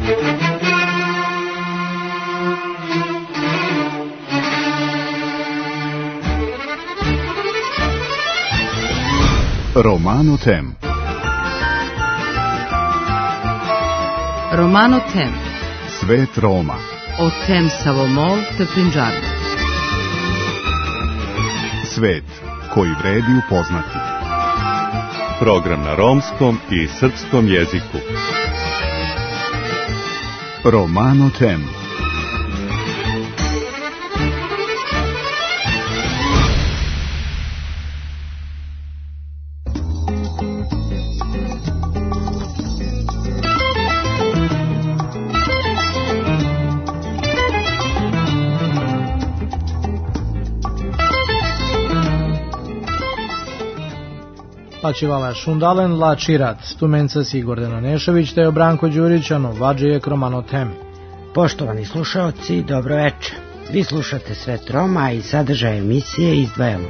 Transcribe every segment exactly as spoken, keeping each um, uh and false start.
Romano Tem. Romano Tem. Svet Roma. O tem Savomol te Punjabi. Svet koji vredi upoznati. Program na romskom i srpskom jeziku. Romano Tem. Pačivala Šundalen, La Čirat, Stumenca si Gordana Nešović, te Branko Đurić, ano vađejek Romano Tem. Poštovani slušaoci, dobro večer. Vi slušate Svet Roma i sadržaj emisije izdvajamo.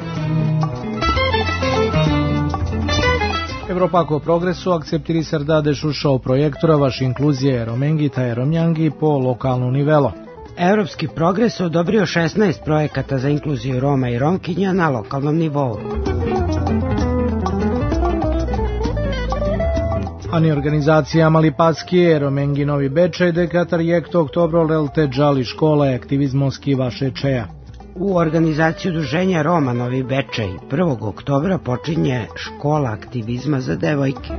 Evropako progresu akceptiri srda dešušao projektora vaš inkluzije Romengita i Romjangi po lokalnu nivelo. Evropski progres odobrio šesnaest projekata za inkluziju Roma i Romkinja na lokalnom nivou. Ani organizacija Malipatskije, Romengi Novi Bečej, deka trajekto oktobro lelte džali škola i aktivizmoski vaše čeja. U organizaciju Udruženja Roma Novi Bečej prvog oktobra počinje škola aktivizma za devojke.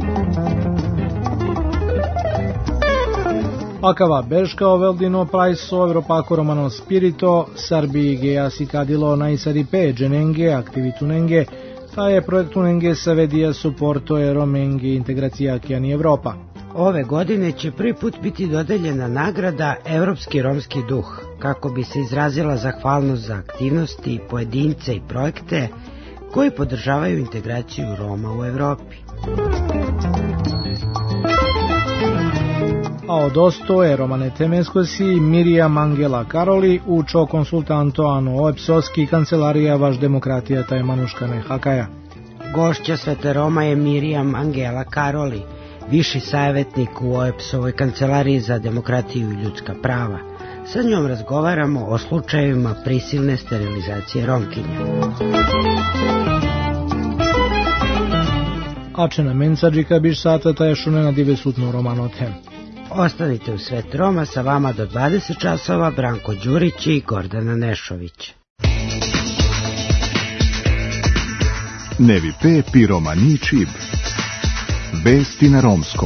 Akava Beška oveldino prajso Evropako Romano Spirito, Sarbi Gejasi kadilo najsaripe dženenge aktivitunenge, ta je projektunenge savedija suporto e Romengi integracija Kijani Evropa. Ove godine će prvi put biti dodeljena nagrada Evropski romski duh, kako bi se izrazila zahvalnost za aktivnosti, pojedince i projekte koji podržavaju integraciju Roma u Evropi. A od osto je Romane Temeskosi Mirjam Angela Karoli, učo konsultanto Ano Oepsoski, kancelarija vaš demokratija taj Manuškane Hakaja. Gošća Svete Roma je Mirjam Angela Karoli, viši savjetnik u Oepsovoj kancelariji za demokratiju i ljudska prava. Sa njom razgovaramo o slučajevima prisilne sterilizacije Romkinja. Ačena mensađika biš sata ta je šunena divesutno Romano Tem. Ostanite u Svet Roma, sa vama do dvadeset časova Branko Đurić i Gordana Nešović. Nevi pe pi romani čib. Vesti na romskom.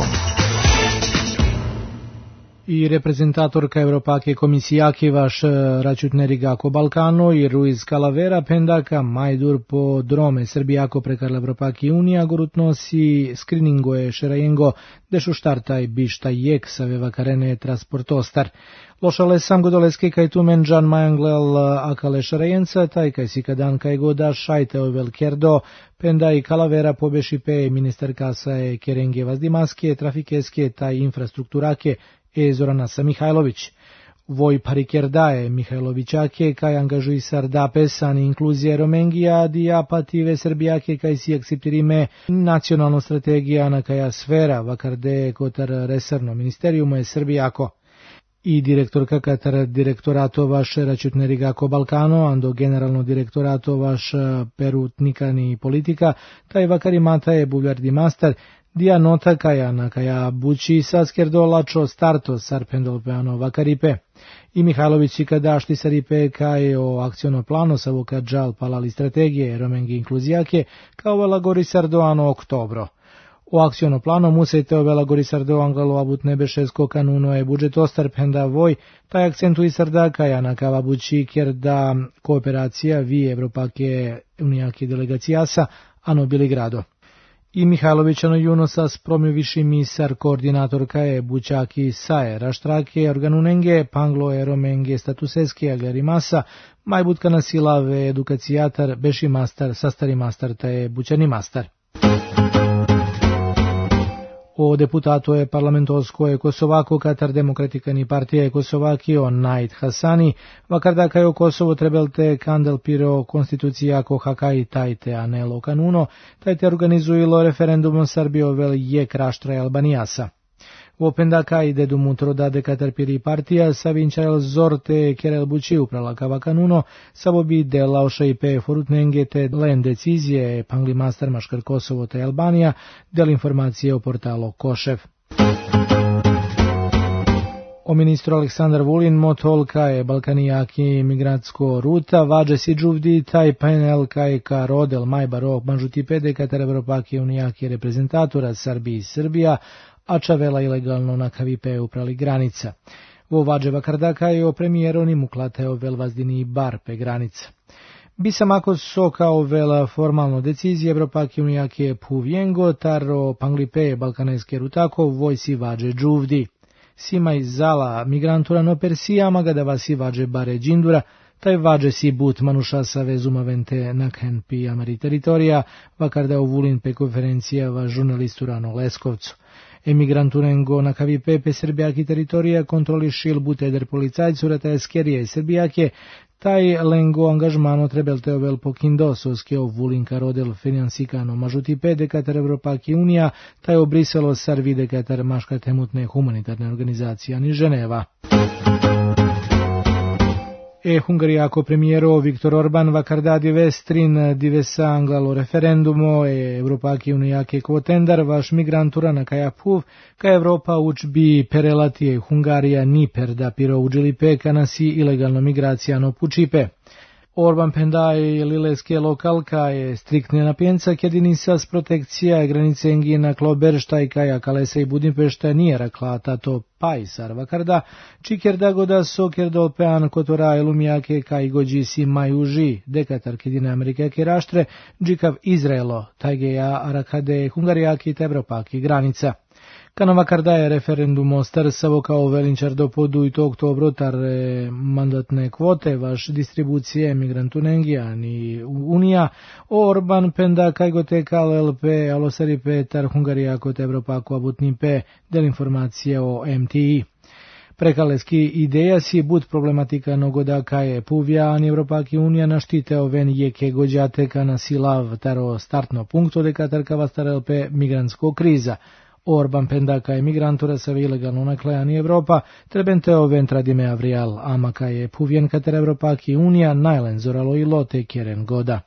I reprezentatorka Evropake komisijaki vaš račutnerigako Balkano i Ruiz Calavera pendaka majdur po drome Srbijako prekar Evropaki unija gurutnosi skriningoje šerajengo dešu štartaj bišta jek saveva karene transportostar. Lošale sam godoleske kaj tu menđan majanglel akale šerajenca taj kaj si kadan kaj goda šajte ovel kerdo penda i Calavera pobeši pe minister kasa je kerenge vazdimaske trafikeske taj infrastrukturake e Zorana Sa Mihajlović. Voj parikerdaje Mihajlovićake kaj angažuji sarda pesan inkluzije Romengija dija pative Srbijake kaj si akceptirime nacionalna strategija na kaja sfera vakarde kotar reserno ministerijumo je Srbijako. I direktorka Katar direktorato vaš račutnerigako Balkano, ando generalno direktorato vaš perutnikani politika, taj vakarimata je buvljardi master, dija nota kaja na kaja bući saskerdolačo starto sarpendol peano vakaripe. I Mihajlović i kadašti saripe kaj o akciono plano sa vokadžal palali strategije Romengi inkluzijake kao velagori sardoano oktobro. O akciono plano musejte ovelagori sardo angalo abut nebešesko kanuno je budžet ostar penda voj, taj akcentui sarda kaja na kava bući ker da kooperacija vi Evropake unijake delegacijasa ano bili grado. I Mihajlovićano junosa spromio viši misar koordinatorka je bućaki saje raštrake organunenge panglo je romenge statuseske agarimasa majbutka nasilave edukacijatar beši mastar sastari mastar ta je bućani mastar. O deputato je parlamentosko je Kosovako Katar demokratikani partija je Kosovakio Najt Hasani, vakarda kaj o Kosovo trebelte kandel piro konstitucijako Hakaj tajte anelo kanuno, tajte organizujilo referendum Srbio vel je kraštra Albanijasa. Opendaka ide dumutro de caterpiri partia sa vincial zorte Kerel Buciu prala Cavacanuno sa bobi de laușai pe forutnengete len decizie Pangli Master Maškar Kosovo te Albanija del informacije o portalo Košev. O ministru Aleksandar Vulin motolka je balkanijaki migratsko ruta, vađe si džuvdi taj panel kaj ka rodel majbaro manžutipede katar Evropaki unijaki reprezentatora Srbiji i Srbija, a čavela ilegalno na K V P uprali granica. Vo vađe vakardaka je o premijeroni muklateo velvazdini bar pe granica. Bisam ako so kao vela formalno decizije Evropaki unijaki je puvjengo, taro panglipe balkanajske rutako vojsi vađe džuvdi. Sima iz zala migrantura no persijama ga da vasi vađe bare džindura, taj vađe si but manuša sa vezumavente nakhen pi amari teritorija, vakar da uvulin pe konferencija va žurnalistura no Leskovcu. Emigranturengo na K V P pe srbijaki teritorija kontrolišil but eder policajcura ta eskerija i srbijake, taj lengo angažmano trebelte ovel pokindososke ovulinka rodel finansikano mažuti pede katar Evropaki unija, taj obriselo sarvide katar maška temutne humanitarne organizacije ni Ženeva. E Hungarijako premijero Viktor Orban vakarda divestrin divesa anglalo referendumo e Evropaki unijake kvotendar vaš migrantura na kajapuv, ka Evropa učbi perelatije Hungarija ni perda piro uđili pe kanasi ilegalno migracija no pučipe. Orban pendaj lileske lokalka je striktne napijenca kjedinisa s protekcija granice engina Kloberštajka ja Kalesa i Budimpešta nije rakla tato pajsar vakarda, čiker da goda soker dolpean kotora elumijake kaj gođi si majuži dekatar kjedine Amerike keraštre, džikav Izraelo, tajgeja arakade Hungarijaki te Evropaki granica. Kanova kardaje referendum star savo kao velinčar do podu i to oktobro tar mandatne kvote vaš distribucije migrantunengija ni unija, Orban penda kajgote kal L P alosari pe tar Hungarijako te Evropako abutni pe del informacije o M T I. Prekaleski ideja si but problematika nogoda kaje puvja, ani Evropaki unija naštite oven jeke gođate kana silav taro startno punkto de katarkava star L P migrantsko kriza. Orban pendaka je migrantura sa ilegalno naklejani Evropa, trebente oven tradime avrial, amaka je puvjen katar Evropaki unija najlen zoralo i lote kjeren goda.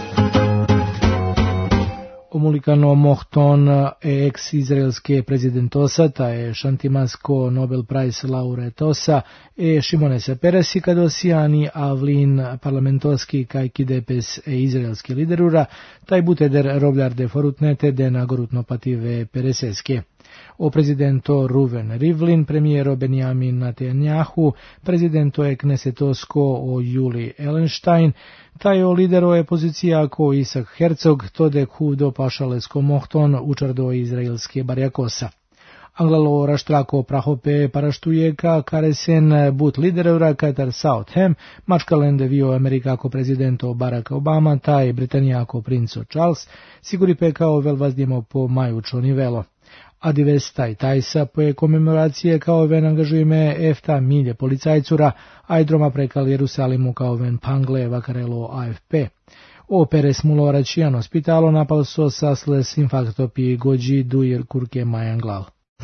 Omulikano mohton e ex-izraelske prezidentosa, ta je šantimasko Nobel Prize lauretosa, e Šimonesa Peresi kadosijani avlin parlamentoski kajki depes e izraelski liderura, taj buteder robljarde forutnete de nagorutno pative pereseske. O prezidento Ruven Rivlin, premijero Benjamin Netanyahu, prezidento je Knesetosko o Juli Ellenstein, taj o lidero je pozicija ko Isak Herzog, tode hudo pašalesko mohton učardo izraelske barjakosa. Anglalo raštrako prahope paraštujeka karesen but liderora katar Southam, mačkalende vio Amerikako prezidento Barack Obama, taj Britanijako princo Charles, siguri pekao velvazdjemo po majučo nivelo. A divestaj tajsa poje komemoracije kao ven angažujeme efta milje policajcura, a i droma prekal Jerusalimu kao ven pangle vakarelo A F P. O peres mulo račiano spitalo napal so sasles infaktopi gođi dujer kurke majanglal.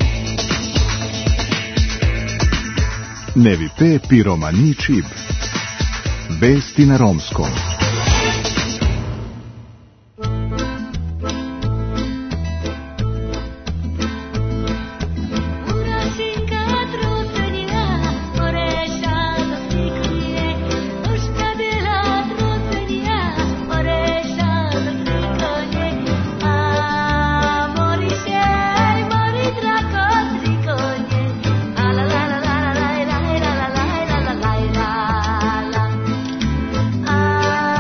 Nevi pe piromani čib. Vesti na romskom. Ah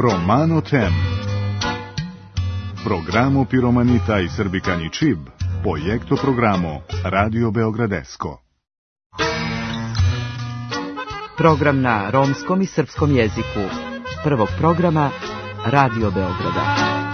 Romano Tem. Programo Piromanita i Srbikani Čib, projekto programo Radio Beogradesko. Program na romskom i srpskom jeziku. Prvog programa Radio Beograda.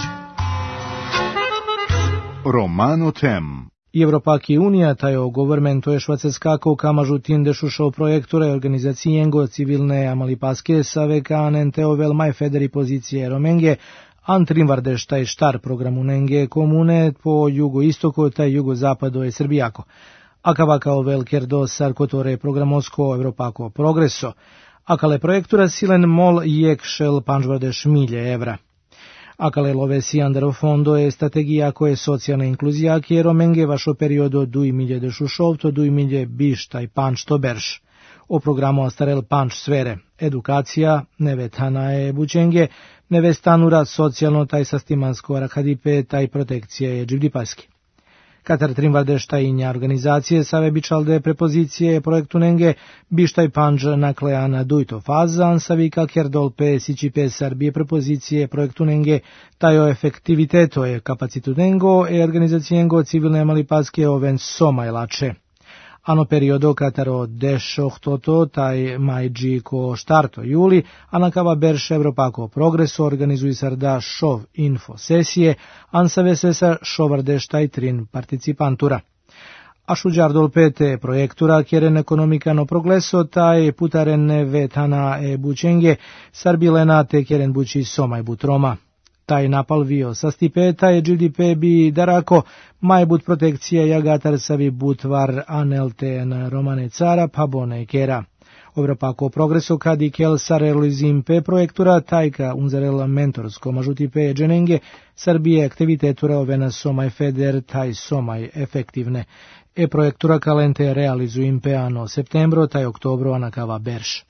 Romano Tem. Evropaki unija, tajo governmento je švajcarskako kamažu tinde šušao projektore organizacijengo civilne amalipaske savekanen teovel maj federi pozicije romenge, antrimvardeš taj štar programunenge komune po jugoistoku taj jugozapado je Srbijako. Akavakao velker do sarkotore programosko Evropako progreso, akale projektura silen mol jekšel panžvardeš milje evra. Akale love siandero fondo je strategija koje socijalna inkluzija kje romenge vašo periodo duj milje de šušovto, duj milje biš taj panč to berš. O programu astarel panč svere, edukacija, nevetana je bučenge, nevestanura socijalno taj sastimansko rakadipe taj protekcija je dživdipaski. Katar trimvardeš tajinja organizacije save bičalde prepozicije projektu nenge bištaj panđ nakleana dujto faza, ansavi kaker dolpe sičipe sarbije prepozicije projektu nenge tajo efektiviteto je kapacitu nengo e organizacijengo civilne malipaske oven soma je lače. Ano periodo kataro dešohtoto taj majđi ko štarto juli, anakava berš Evropako progreso organizuj sarda šov info sesije, ansave sesa šovardeš taj trin participantura. A šuđar dolpete projektura kjeren ekonomikano progreso taj putarene vetana e bučenge sarbilena te kjeren buči somaj butroma. Taj napal vio sa stipeta je G D P bi darako majbut protekcija jagatar savi butvar anelten romane cara pa bone kera. Evropako progreso kadi kel sarelizimpe projektura tajka unzarel mentorsko mažutipe dženenge Srbije aktivitetura ovena somaj feder taj somaj efektivne. E projektura kalente realizuimpe ano septembro taj oktobro anakava berš.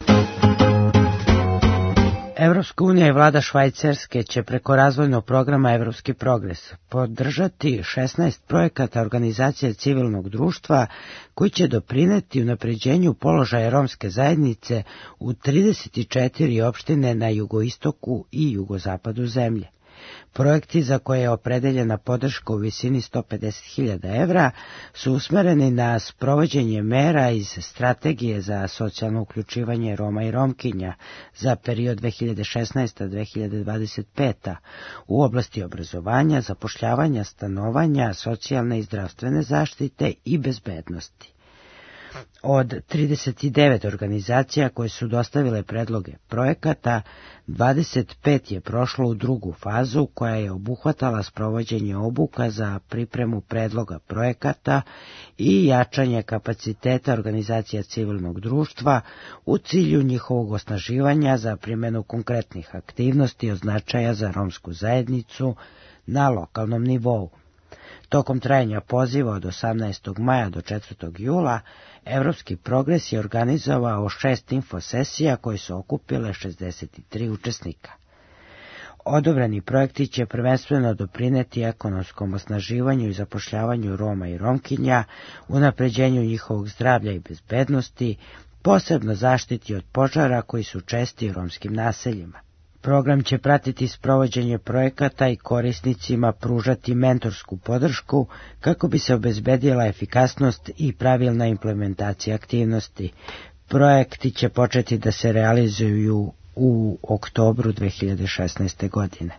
Evropska unija i vlada Švajcarske će preko razvojnog programa Evropski progres podržati šesnaest projekata organizacije civilnog društva koji će doprineti unapređenju položaja romske zajednice u trideset četiri opštine na jugoistoku i jugozapadu zemlje. Projekti za koje je opredeljena podrška u visini sto pedeset hiljada evra su usmereni na sprovođenje mera iz strategije za socijalno uključivanje Roma i Romkinja za period dve hiljade šesnaeste do dve hiljade dvadeset pete. u oblasti obrazovanja, zapošljavanja, stanovanja, socijalne i zdravstvene zaštite i bezbednosti. Od trideset devet organizacija koje su dostavile predloge projekata, dvadeset pet je prošlo u drugu fazu koja je obuhvatala sprovođenje obuka za pripremu predloga projekata i jačanje kapaciteta organizacija civilnog društva u cilju njihovog osnaživanja za primjenu konkretnih aktivnosti od značaja za romsku zajednicu na lokalnom nivou. Tokom trajanja poziva od osamnaestog maja do četvrtog jula, Evropski progres je organizovao šest infosesija koje su okupile šezdeset tri učesnika. Odobreni projekti će prvenstveno doprineti ekonomskom osnaživanju i zapošljavanju Roma i Romkinja, unapređenju njihovog zdravlja i bezbednosti, posebno zaštiti od požara koji su česti u romskim naseljima. Program će pratiti sprovođenje projekata i korisnicima pružati mentorsku podršku kako bi se obezbedila efikasnost i pravilna implementacija aktivnosti. Projekti će početi da se realizuju u oktobru dve hiljade šesnaeste. godine.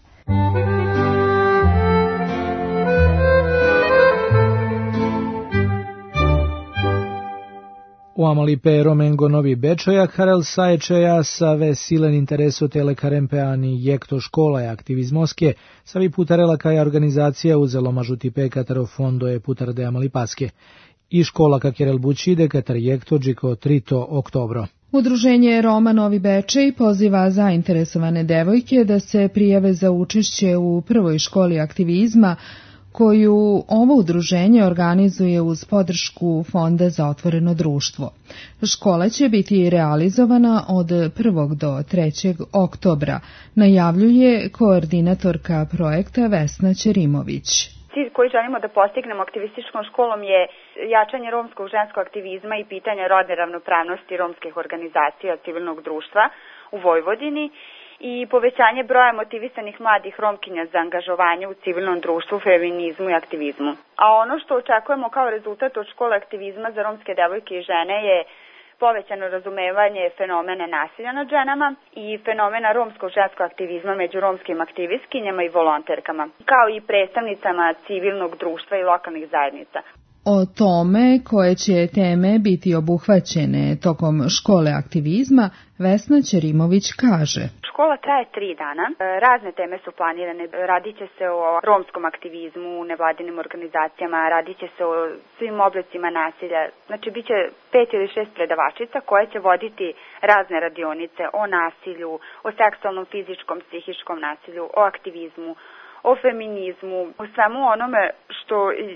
U Amalipe Romengo Novi Bečoja, Karel Saječeja sa vesilen interesu telekarempeani jekto škola je aktivizmoske, savi putarela kaja organizacija uzelo mažuti pe kataro fondo je putar de Amalipaske. I škola kakjerel bučide katar jekto džiko trito oktobro. Udruženje Roma Novi Bečej poziva zainteresovane devojke da se prijave za učešće u prvoj školi aktivizma koju ovo udruženje organizuje uz podršku Fonda za otvoreno društvo. Škola će biti realizovana od prvog do trećeg oktobra, najavljuje koordinatorka projekta Vesna Ćerimović. Cilj koji želimo da postignemo aktivističkom školom je jačanje romskog ženskog aktivizma i pitanja rodne ravnopravnosti romskih organizacija civilnog društva u Vojvodini i povećanje broja motivisanih mladih Romkinja za angažovanje u civilnom društvu, feminizmu i aktivizmu. A ono što očekujemo kao rezultat od škole aktivizma za romske devojke i žene je povećano razumevanje fenomena nasilja nad ženama i fenomena romskog ženskog aktivizma među romskim aktivistkinjama i volonterkama, kao i predstavnicama civilnog društva i lokalnih zajednica. O tome koje će teme biti obuhvaćene tokom škole aktivizma, Vesna Ćerimović kaže. Škola traje tri dana. Razne teme su planirane. Radit će se o romskom aktivizmu, nevladinim organizacijama, radit će se o svim oblicima nasilja. Znači, bit će pet ili šest predavačica koje će voditi razne radionice o nasilju, o seksualnom, fizičkom, psihičkom nasilju, o aktivizmu, o feminizmu, o svemu onome što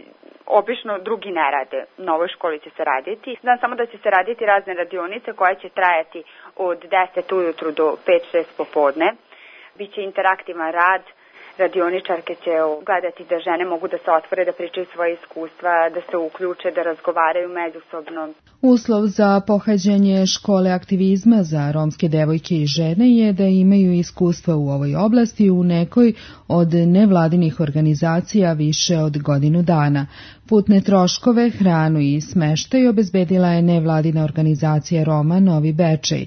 obično drugi ne rade. Na ovoj školi će se raditi. Znam samo da će se raditi razne radionice koje će trajati od deset ujutru do pet šest popodne. Biće interaktivan rad. Radioničarke će gledati da žene mogu da se otvore, da pričaju svoje iskustva, da se uključe, da razgovaraju međusobno. Uslov za pohađanje škole aktivizma za romske devojke i žene je da imaju iskustva u ovoj oblasti u nekoj od nevladinih organizacija više od godinu dana. Putne troškove, hranu i smeštaj obezbedila je nevladina organizacija Roma Novi Bečej.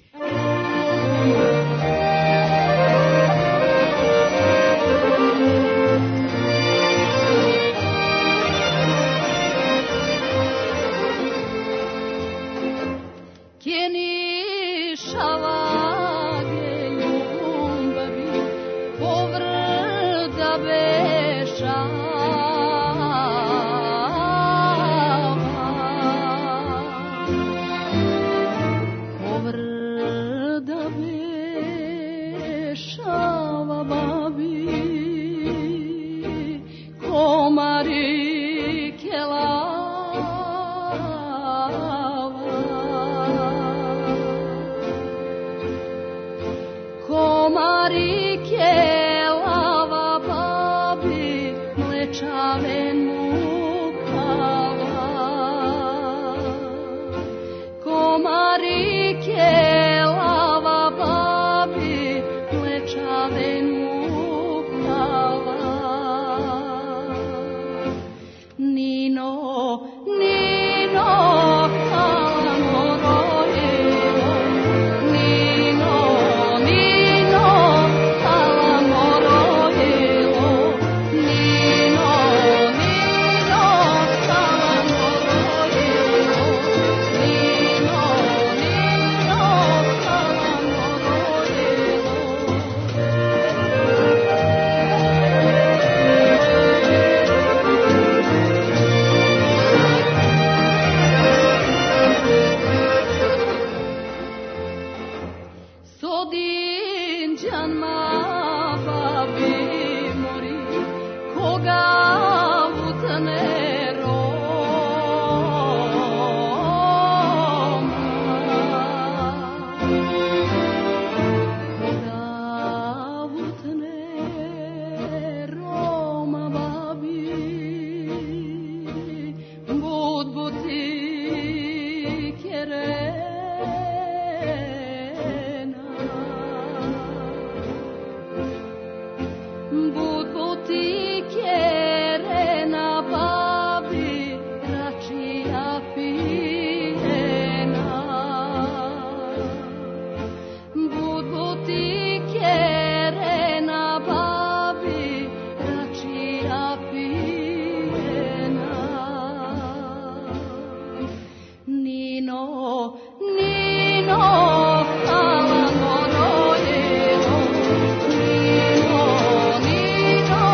Nino,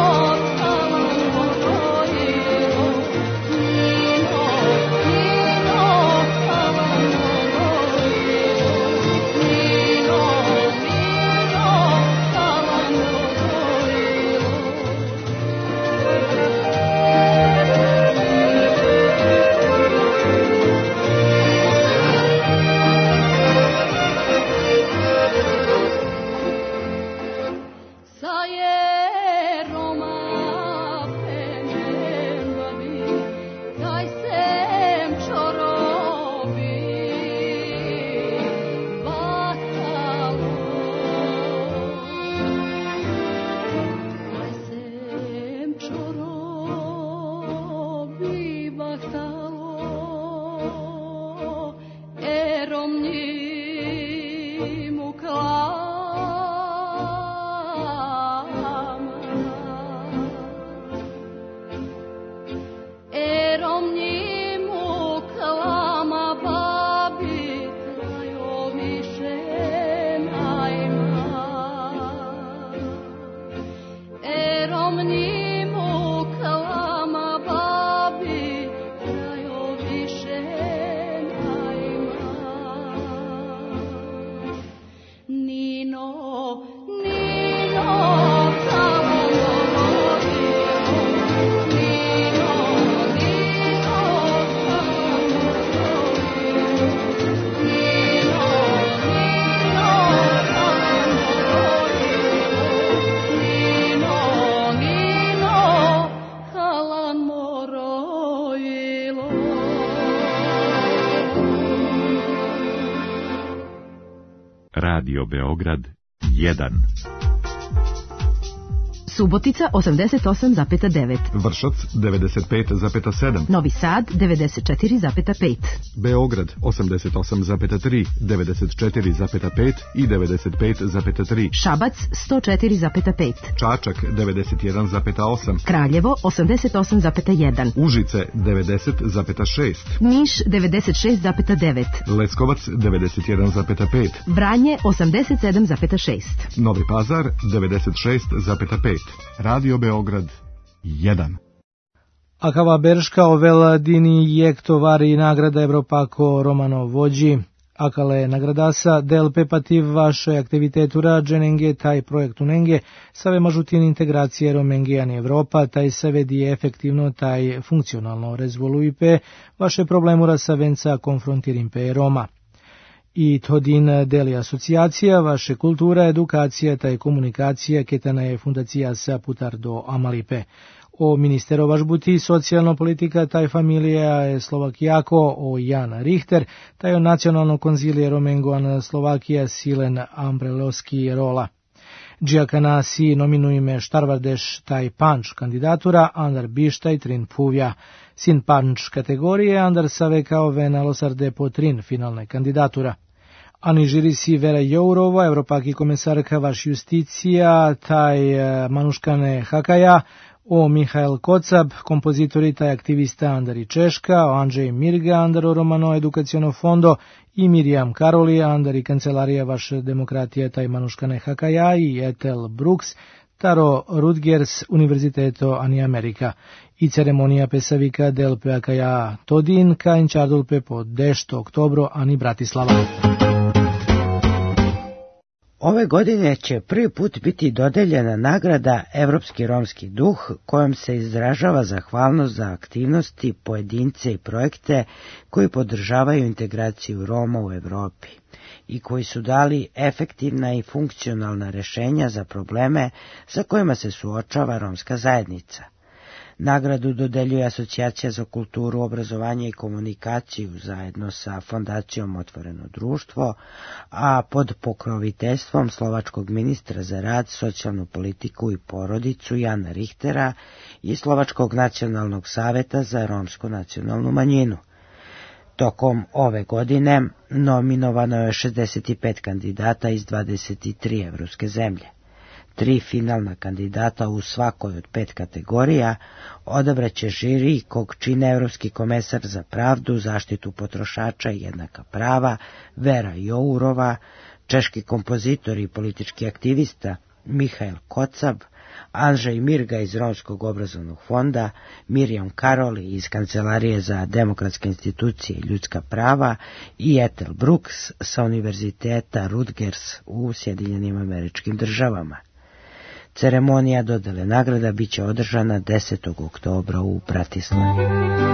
Radio Beograd jedan. Subotica osamdeset osam zarez devet. Vršac devedeset pet zarez sedam. Novi Sad devedeset četiri zarez pet. Beograd osamdeset osam zarez tri, devedeset četiri zarez pet i devedeset pet zarez tri. Šabac sto četiri zarez pet. Čačak devedeset jedan zarez osam. Kraljevo osamdeset osam zarez jedan. Užice devedeset zarez šest. Niš devedeset šest zarez devet. Leskovac devedeset jedan zarez pet. Vranje osamdeset sedam zarez šest. Novi Pazar devedeset šest zarez pet. Radio Beograd jedan. Akava Berška ovel dini jek tovari nagrada Evropako Romano vođi. Akale nagradasa del pepativ vaše aktivitetura dženenge taj projektu nenge save mažutin integracije Romengijan Evropa taj save di efektivno taj funkcionalno rezvoluipe vaše problemura savenca konfrontirimpe Roma. I todin deli asocijacija, vaše kultura, edukacija taj komunikacija ketana je fundacija sa putar do Amalipe. O ministero važbuti socijalno politika taj familija je Slovakijako, o Jan Richter, taj o nacionalno konzilije Romengoan Slovakija Silen Ambreloski rola. Džijakana si nominujme Štarvardeš taj panč kandidatura, andar bištaj trin puvja. Sin panč kategorije, andar save kao vena losarde po trin finalne kandidatura. Ani žiri si Vera Jourova, Evropaki komesarka vaš justicija, taj Manuškane Hakaja, o Mihael Kocab, kompozitori taj aktivista Andari Češka, o Andrzej Mirga, Andaro Romano Edukaciono fondo i Mirjam Karoli, Andari kancelarija vaš demokratija taj Manuškane Hakaja i Ethel Brooks, Taro Rutgers, Univerziteto Ani Amerika. I ceremonija pesavika del Peakaja Todin, ka inčardulpe po deset oktobro Ani Bratislava. Ove godine će prvi put biti dodeljena nagrada Evropski romski duh, kojom se izražava zahvalnost za aktivnosti, pojedince i projekte koji podržavaju integraciju Roma u Evropi i koji su dali efektivna i funkcionalna rešenja za probleme sa kojima se suočava romska zajednica. Nagradu dodeljuje Asocijacija za kulturu, obrazovanje i komunikaciju zajedno sa Fondacijom Otvoreno društvo, a pod pokroviteljstvom slovačkog ministra za rad, socijalnu politiku i porodicu Jana Richtera i Slovačkog nacionalnog saveta za romsku nacionalnu manjinu. Tokom ove godine nominovano je šezdeset pet kandidata iz dvadeset tri evropske zemlje. Tri finalna kandidata u svakoj od pet kategorija odabraće žiri kog čine Evropski komesar za pravdu, zaštitu potrošača i jednaka prava Vera Jourova, češki kompozitor i politički aktivista Mihael Kocab, Andrzej Mirga iz Romskog obrazovnog fonda, Mirjam Karoli iz Kancelarije za demokratske institucije i ljudska prava i Ethel Brooks sa Univerziteta Rutgers u Sjedinjenim Američkim Državama. Ceremonija dodele nagrada biće održana desetog oktobra u Bratislavi.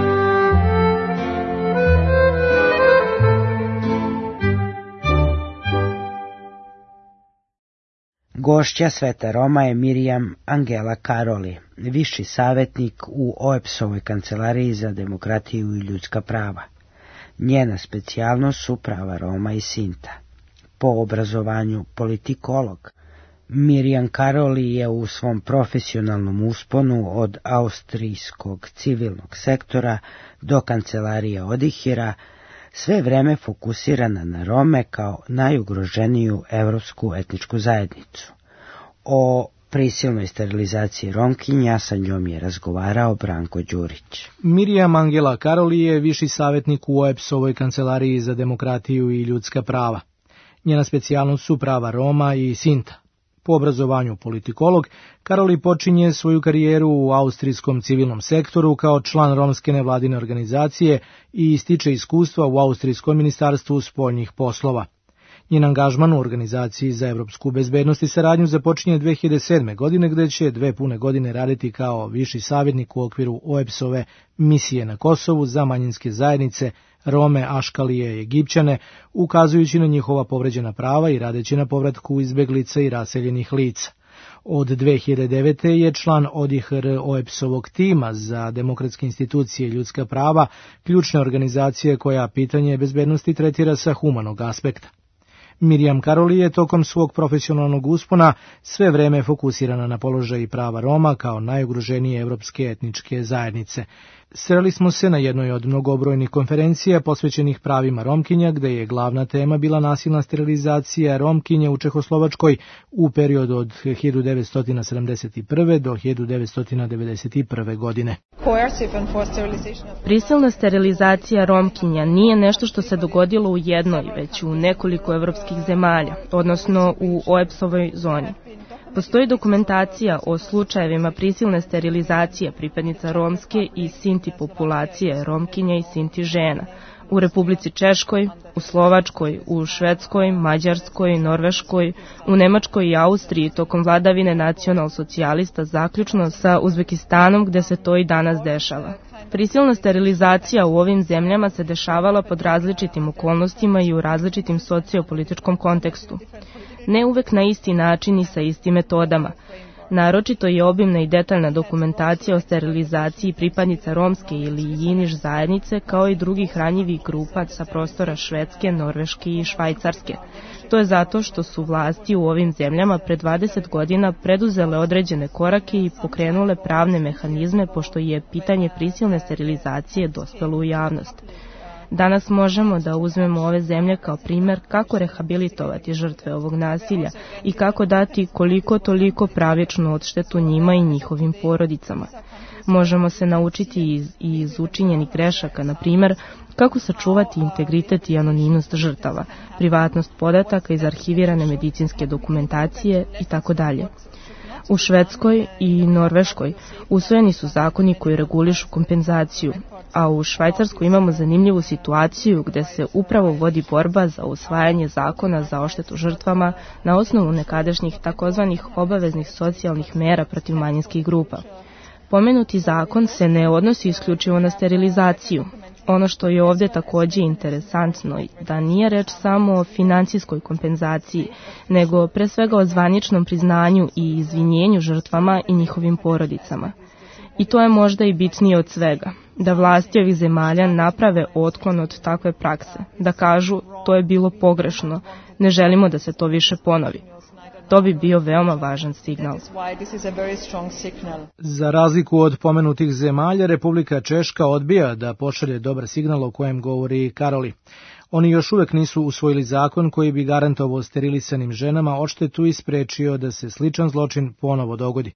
Gošća Sveta Roma je Mirjam Angela Karoli, viši savjetnik u O E P S-ovoj Kancelariji za demokratiju i ljudska prava. Njena specijalnost su prava Roma i Sinta. Po obrazovanju politikolog, Mirjam Karoli je u svom profesionalnom usponu od austrijskog civilnog sektora do kancelarije Odihira sve vreme fokusirana na Rome kao najugroženiju evropsku etničku zajednicu. O prisilnoj sterilizaciji Romkinja sa njom je razgovarao Branko Đurić. Mirjam Angela Karoli je viši savjetnik u O E P S-ovoj Kancelariji za demokratiju i ljudska prava. Njena specijalnost su prava Roma i Sinta. Po obrazovanju politikolog, Karoli počinje svoju karijeru u austrijskom civilnom sektoru kao član romske nevladine organizacije i stiče iskustva u austrijskom ministarstvu spoljnih poslova. Njen angažman u Organizaciji za evropsku bezbednost i saradnju započinje dve hiljade sedme. godine, gde će dve pune godine raditi kao viši savjetnik u okviru O E B S-ove misije na Kosovu za manjinske zajednice, Rome, Aškalije i Egipćane, ukazujući na njihova povređena prava i radeći na povratku izbeglica i raseljenih lica. Od dve hiljade devete. je član O D I H R O E B S-ovog tima za demokratske institucije i ljudska prava, ključne organizacije koja pitanje bezbednosti tretira sa humanog aspekta. Mirjam Karoli je tokom svog profesionalnog uspona sve vreme fokusirana na položaj i prava Roma kao najugroženije evropske etničke zajednice. Sreli smo se na jednoj od mnogobrojnih konferencija posvećenih pravima Romkinja, gde je glavna tema bila nasilna sterilizacija Romkinja u Čehoslovačkoj u periodu od hiljadu devetsto sedamdeset prve. do hiljadu devetsto devedeset prve. godine. Prisilna sterilizacija Romkinja nije nešto što se dogodilo u jednoj, već u nekoliko evropskih zemalja, odnosno u O E B S-ovoj zoni. Postoji dokumentacija o slučajevima prisilne sterilizacije pripadnica romske i sinti populacije Romkinja i sinti žena u Republici Češkoj, u Slovačkoj, u Švedskoj, Mađarskoj, Norveškoj, u Nemačkoj i Austriji tokom vladavine nacional-socijalista, zaključno sa Uzbekistanom gde se to i danas dešava. Prisilna sterilizacija u ovim zemljama se dešavala pod različitim okolnostima i u različitim sociopolitičkom kontekstu. Ne uvek na isti način i sa istim metodama. Naročito je obimna i detaljna dokumentacija o sterilizaciji pripadnica romske ili jiniš zajednice, kao i drugih ranjivih grupa sa prostora Švedske, Norveške i Švajcarske. To je zato što su vlasti u ovim zemljama pre dvadeset godina preduzele određene korake i pokrenule pravne mehanizme, pošto je pitanje prisilne sterilizacije dospelo u javnost. Danas možemo da uzmemo ove zemlje kao primer kako rehabilitovati žrtve ovog nasilja i kako dati koliko toliko pravičnu odštetu njima i njihovim porodicama. Možemo se naučiti iz, iz učinjenih grešaka, na primer, kako sačuvati integritet i anonimnost žrtava, privatnost podataka iz arhivirane medicinske dokumentacije i tako dalje. U Švedskoj i Norveškoj usvojeni su zakoni koji regulišu kompenzaciju, a u Švajcarskoj imamo zanimljivu situaciju gde se upravo vodi borba za usvajanje zakona za odštetu žrtvama na osnovu nekadašnjih takozvanih obaveznih socijalnih mera protiv manjinskih grupa. Pomenuti zakon se ne odnosi isključivo na sterilizaciju. Ono što je ovdje također interesantno da nije reč samo o financijskoj kompenzaciji, nego pre svega o zvaničnom priznanju i izvinjenju žrtvama i njihovim porodicama. I to je možda i bitnije od svega, da vlasti ovih zemalja naprave otklon od takve prakse, da kažu to je bilo pogrešno, ne želimo da se to više ponovi. To bi bio veoma važan signal. Za razliku od pomenutih zemalja, Republika Češka odbija da pošalje dobar signal o kojem govori Karoli. Oni još uvek nisu usvojili zakon koji bi garantovao sterilisanim ženama odštetu i sprečio da se sličan zločin ponovo dogodi.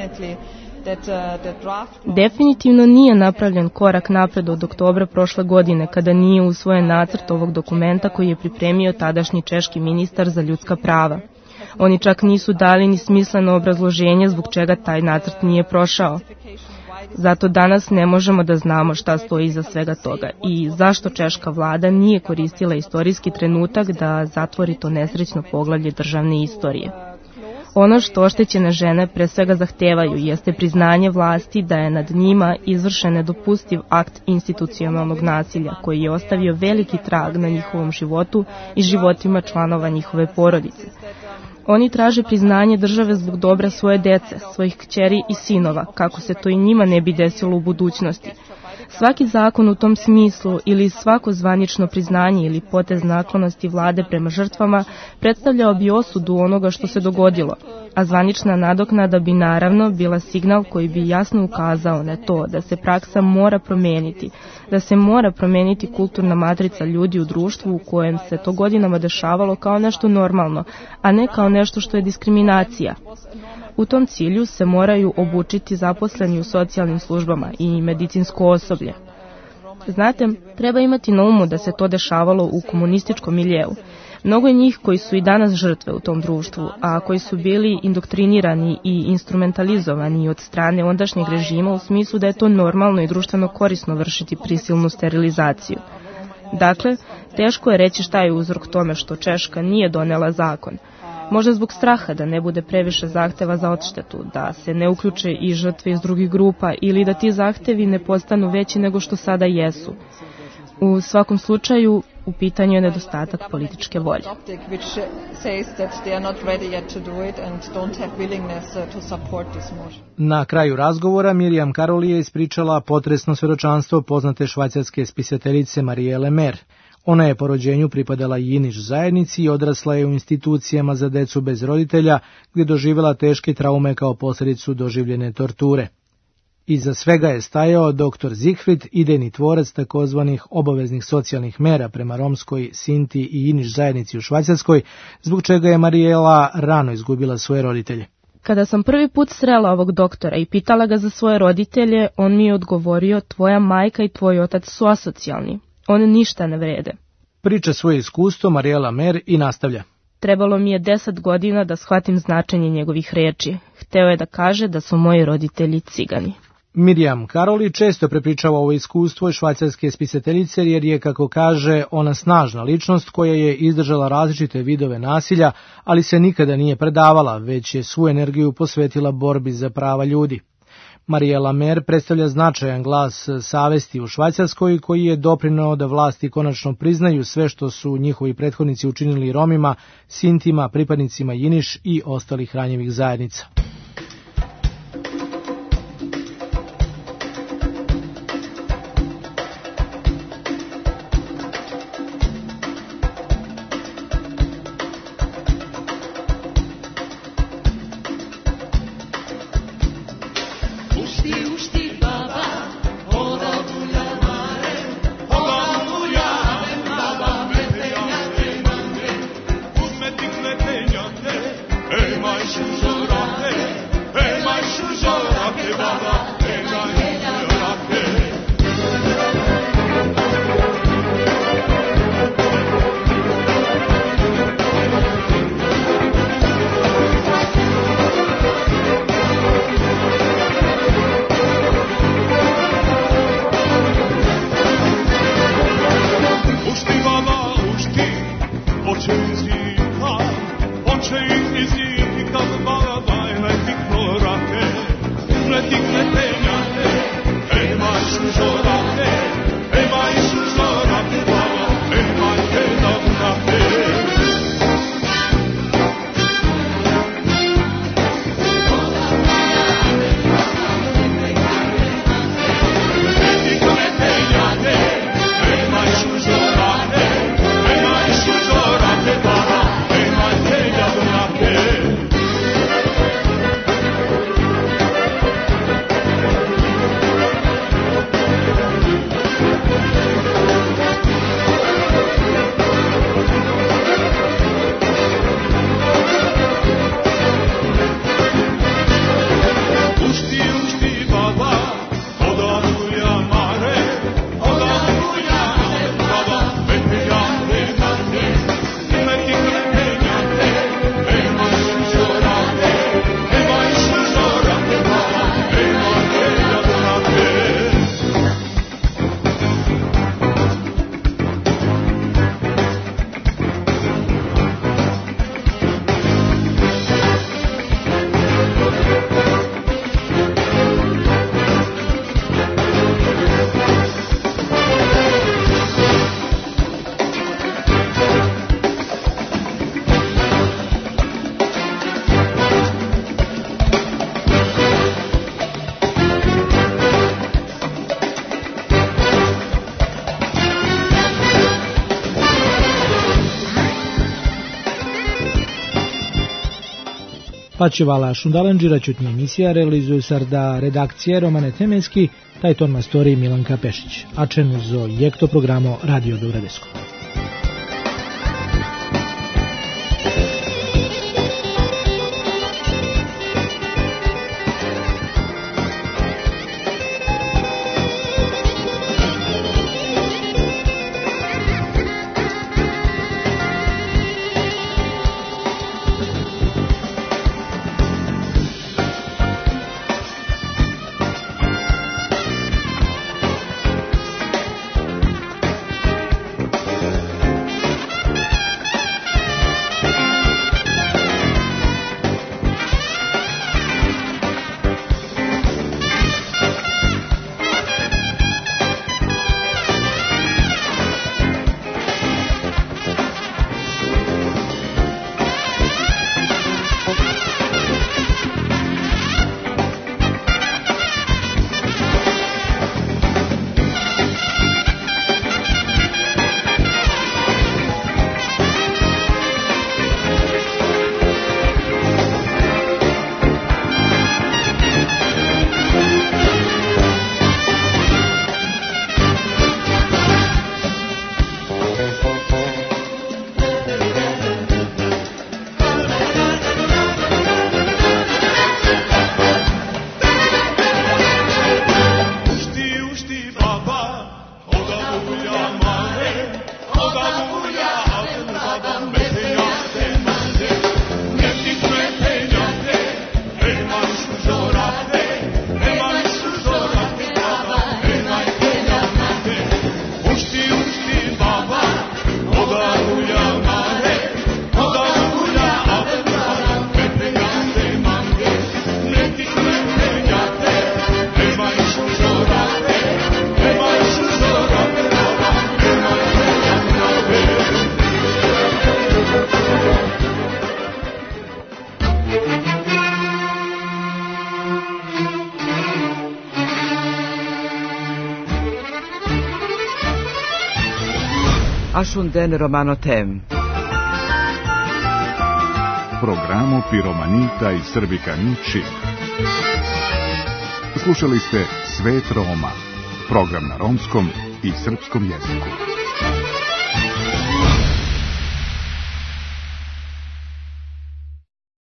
Definitivno nije napravljen korak napred od oktobra prošle godine, kada nije usvojen nacrt ovog dokumenta koji je pripremio tadašnji češki ministar za ljudska prava. Oni čak nisu dali ni smisleno obrazloženje zbog čega taj nacrt nije prošao. Zato danas ne možemo da znamo šta stoji iza svega toga i zašto češka vlada nije koristila istorijski trenutak da zatvori to nesrećno poglavlje državne istorije. Ono što oštećene žene pre svega zahtevaju jeste priznanje vlasti da je nad njima izvršen nedopustiv akt institucionalnog nasilja koji je ostavio veliki trag na njihovom životu i životima članova njihove porodice. Oni traže priznanje države zbog dobra svoje dece, svojih kćeri i sinova, kako se to i njima ne bi desilo u budućnosti. Svaki zakon u tom smislu ili svako zvanično priznanje ili potez naklonosti vlade prema žrtvama predstavljao bi osudu onoga što se dogodilo, a zvanična nadoknada bi naravno bila signal koji bi jasno ukazao na to da se praksa mora promeniti, da se mora promeniti kulturna matrica ljudi u društvu u kojem se to godinama dešavalo kao nešto normalno, a ne kao nešto što je diskriminacija. U tom cilju se moraju obučiti zaposleni u socijalnim službama i medicinsko osoblje. Znate, treba imati na umu da se to dešavalo u komunističkom miljeu. Mnogo je njih koji su i danas žrtve u tom društvu, a koji su bili indoktrinirani i instrumentalizovani od strane ondašnjeg režima u smislu da je to normalno i društveno korisno vršiti prisilnu sterilizaciju. Dakle, teško je reći šta je uzrok tome što Češka nije donela zakon. Možda zbog straha da ne bude previše zahteva za odštetu, da se ne uključe i žrtve iz drugih grupa ili da ti zahtevi ne postanu veći nego što sada jesu. U svakom slučaju, u pitanju je nedostatak političke volje. Na kraju razgovora Mirjam Karoli je ispričala potresno svjedočanstvo poznate švajcarske spisateljice Marielle Mer. Ona je po rođenju pripadala Jiniš zajednici i odrasla je u institucijama za decu bez roditelja, gdje doživjela teške traume kao posljedicu doživljene torture. Iza svega je stajao doktor Siegfried, idejni tvorac takozvanih obaveznih socijalnih mera prema romskoj, Sinti i Jiniš zajednici u Švajcarskoj, zbog čega je Mariela rano izgubila svoje roditelje. Kada sam prvi put srela ovog doktora i pitala ga za svoje roditelje, on mi je odgovorio: tvoja majka i tvoj otac su asocijalni. Oni ništa ne vrede. Priča svoje iskustvo Mariela Mer i nastavlja. Trebalo mi je deset godina da shvatim značenje njegovih reči. Hteo je da kaže da su moji roditelji cigani. Mirjam Karoli često prepričava ovo iskustvo švajcarske spisateljice jer je, kako kaže, ona snažna ličnost koja je izdržala različite vidove nasilja, ali se nikada nije predavala, već je svu energiju posvetila borbi za prava ljudi. Mariela Mer predstavlja značajan glas savesti u Švajcarskoj koji je doprineo da vlasti konačno priznaju sve što su njihovi prethodnici učinili Romima, Sintima, pripadnicima Jiniš i ostalih ranjivih zajednica. Pačivala Šundalanđira čutnja emisija realizuju sarda redakcije Romane Temenski, taj ton mastori Milanka Pešić, a čenu zo jekto programo Radio Beogradesko. Lașun den romanotem. Programo Piromanita i Srbikani čib. Slušali ste Svet Roma, program na romskom i srpskom jeziku.